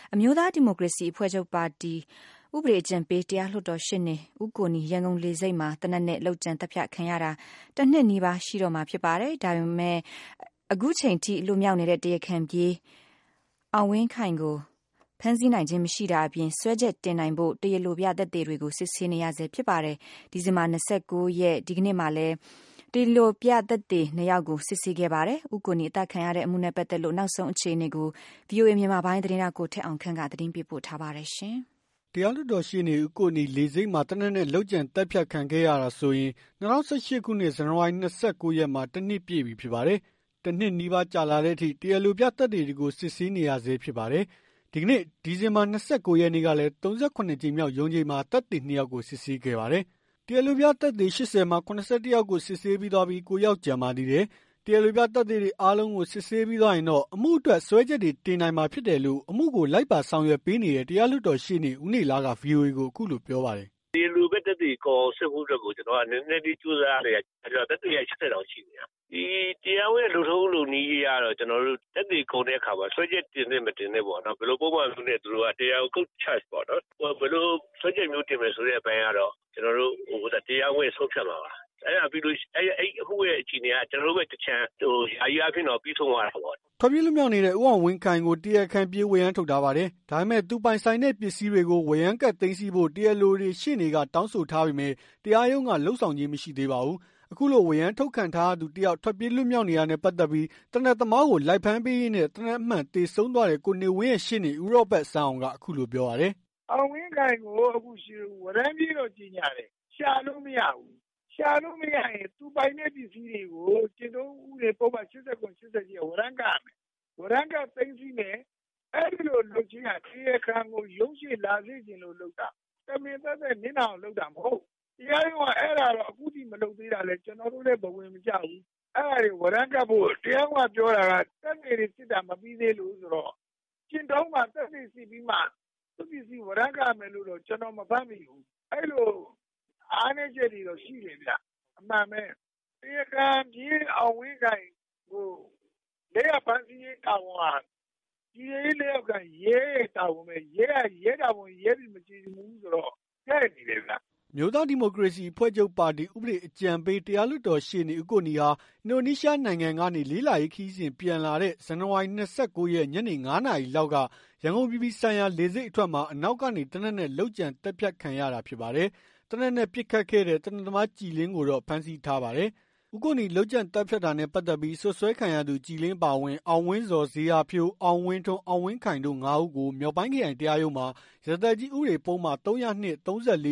အမျိုးသားဒီမိုကရေစီအဖွဲ့ချုပ်ပါတီဥပဒေအကြံပေးတရားလွှတ်တော်ရှေ့နေဦးကိုနီရန်ကုန်လေဆိပ်မှာတနက်နဲ့လောက်ကျန်တပ်ဖြတ်ခံရတာတစ်နှစ်နီးပါးရှိတော့မှာဖြစ်ပါတယ်ဒါပေမဲ့အခုချိန်ထိလွတ်မြောက်နေတဲ့တရားခံပြေးအောင်ဝင်းခိုင်ကိုဖမ်းဆီးနိုင်ခြင်းမရှိတာအပြင်ဆွဲချက်တင်နိုင်ဖို့တရားလိုပြသက်သေတွေကိုစစ်ဆေးနေရဆဲဖြစ်ပါတယ်ဒီဇင်ဘာ29ရက်ဒီကနေ့မှာလဲတရားလိုပြသက်သေ2ယောက်ကိုစစ်ဆေးခဲ့ပါတယ်ဥကိုနီအသက်ခံရတဲ့အမှုနဲ့ပတ်သက်လို့နောက်ဆုံးအခြေအနေကို VOA မြန်မာပိုင်းသတင်းတောက်ကိုထက်အောင်ခန့်ကသတင်းပေးပို့ထားပါတယ်ရှင်တရားလွှတ်တော်ရှေ့နေဦးကိုနီလေဆိပ်မှာတနက်နဲ့လောက်ကျန်တပ်ဖြတ်ခံခဲ့ရတာဆိုရင်2018ခုနှစ်ဇန်နဝါရီ29ရက်မှာတစ်နှစ်ပြည့်ပြီဖြစ်ပါတယ်တစ်နှစ်နီးပါးကြာလာတဲ့အထိတရားလိုပြသက်သေတွေကိုစစ်ဆေးနေရဆဲဖြစ်ပါတယ်ဒီကနေ့ဒီဇင်ဘာ29ရက်နေ့ကလည်း38ကြိမ်မြောက်ရုံးချိန်မှာသက်သေ2ယောက်ကိုစစ်ဆေးခဲ့ပါတယ်တရားလိုပြသက်သေ80မှာ81ယောက်ကိုစစ်ဆေးပြီးသွားပြီး9ယောက်ကျန်ပါသေးတယ်တရားလိုပြသက်သေတွေအားလုံးကိုစစ်ဆေးပြီးသွားရင်တော့အမှုအတွက်စွဲချက်တွေတင်နိုင်မှာဖြစ်တယ်လို့အမှုကိုလိုက်ပါဆောင်ရွက်ပေးနေတဲ့တရားလွှတ်တော်ရှေ့နေဦးနေလားက VOA ကိုအခုလိုပြောပါတယ်ဒီလူပဲတက်တီကောစစ်မှုအတွက်ကိုကျွန်တော်ကနည်းနည်းလေးကြိုးစားရတယ်အဲ့တော့တက်တီရ80တောင်ရှိနေတာဒီတရားဝင်လူထုံးလူနည်းရတော့ကျွန်တော်တို့တက်တီကုန်တဲ့အခါမှာဆွဲချက်တင်နေမတင်နေပေါ့နော်ဘယ်လိုပုံမှန်မျိုးနဲ့သူတို့ကတရားကို charge ပေါ့နော်ဘယ်လိုဆွဲချက်မျိုးတင်မယ်ဆိုတဲ့အပိုင်းကတော့ကျွန်တော်တို့ဟိုတရားဝင်ဆုံးဖြတ်မှာပါအဲ့ဒါပြီးလို့အဲ့အမှုရဲ့အခြေအနေကကျွန်တော်တို့ပဲတချမ်းယာယီအဖြစ်တော့ပြီးဆုံးသွားတာပေါ့ထွက်ပြေးလွတ်မြောက်နေတဲ့ဦးအောင်ဝင်းခိုင်ကိုတရားခံပြေးဝရမ်းထုတ်ထားပါတယ်ဒါပေမဲ့သူပိုင်ဆိုင်တဲ့ပစ္စည်းတွေကိုဝရမ်းကတ်သိမ်းဆည်းဖို့တရားလိုတွေရှေ့နေကတောင်းဆိုထားပေမဲ့တရားရုံးကလှုပ်ဆောင်ခြင်းမရှိသေးပါဘူးအခုလိုဝရမ်းထုတ်ခံထားသူတယောက်ထွက်ပြေးလွတ်မြောက်နေရတဲ့ပတ်သက်ပြီးတနက်သမားကိုလိုက်ဖမ်းပေးရင်းနဲ့တနက်မှန်တေဆုံးသွားတဲ့ကိုနေဝင်းရဲ့ရှေ့နေဦးရောဘတ်စံအောင်ကအခုလိုပြောပါတယ်အောင်ဝင်းခိုင်ကိုအခုရှိဝရမ်းပြေးတော့ကြီးညာတယ်ရှာလို့မရဘူးရှာလို့မရရင်သူပိုင်တဲ့ပစ္စည်းတွေကိုကျင့်သုံးဥတွေပုံမှန်89-88ဝရမ်းကမယ်ဝရမ်းကသိမ်းစီးမယ်အဲ့ဒီလိုလုပ်ချင်းကတရားခံကိုရုံးရှိလာစေခြင်းလို့လုပ်တာတမင်သက်သက်နင်းအောင်လုပ်တာမဟုတ်တရားရုံးကအဲ့ဒါတော့အခုထိမလုပ်သေးတာလေကျွန်တော်တို့လည်းဘဝင်မကြဘူးအဲ့ဒါတွေဝရမ်းကဖို့တရားကပြောတာကတက်နေတွေစစ်တာမပြီးသေးလို့ဆိုတော့ကျင့်သုံးမှတက်နေစီပြီးမှသူပစ္စည်းဝရမ်းကမယ်လို့တော့ကျွန်တော်မဖတ်မိဘူးအဲ့လိုအားနည်းချက်တွေတော့ရှိတယ်ဗျအမှန်ပဲတရားခံပြေးအောင်ဝင်းခိုင်ကိုလက်ရပန်းစီတာဝန်ဟာဒီလေးလျောက်ကရဲတာဝန်ပဲရဲတာဝန်ရဲပြီးမကြည့်ဘူးဆိုတော့ကြဲ့နေတယ်ဗျမျိုးသားဒီမိုကရေစီအဖွဲ့ချုပ်ပါတီဥပဒေအကြံပေးတရားလွှတ်တော်ရှေ့နေဦးကိုနီဟာအင်ဒိုနီးရှားနိုင်ငံကနေလေးလာရေးခီးစဉ်ပြန်လာတဲ့ဇန်နဝါရီ29ရက်ညနေ9နာရီလောက်ကရန်ကုန်ပြည်ပြည်ဆိုင်ရာလေဆိပ်အထွက်မှာအနောက်ကနေတနက်နဲ့လောက်ကျန်တက်ဖြတ်ခံရတာဖြစ်ပါတယ်တနက်နဲ့ပြစ်ခတ်ခဲ့တဲ့တနက်သမားကြည်လင်းကိုတော့ဖမ်းဆီးထားပါတယ်ဦးကိုနီလောက်ကျန်တပ်ဖြတ်တာနဲ့ပတ်သက်ပြီးဆွဆွဲခံရသူကြည်လင်းပါဝင်အောင်ဝင်းစော်ဇေယျဖြိုးအောင်ဝင်းထွန်းအောင်ဝင်းခိုင်တို့9ဦးကိုမြောက်ပိုင်းခရိုင်တရားရုံးမှာရသက်ကြီးဥပဒေပုံမှန်302 34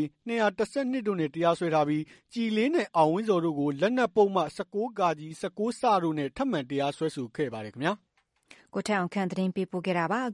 212တို့နဲ့တရားစွဲထားပြီးကြည်လင်းနဲ့အောင်ဝင်းစော်တို့ကိုလက်နက်ပုံမှန်19ကာကြီး19စတို့နဲ့ထပ်မံတရားစွဲဆိုခဲ့ပါတယ်ခင်ဗျာကိုထက်အောင်ခန့်သတင်းပေးပို့ခဲ့တာပါ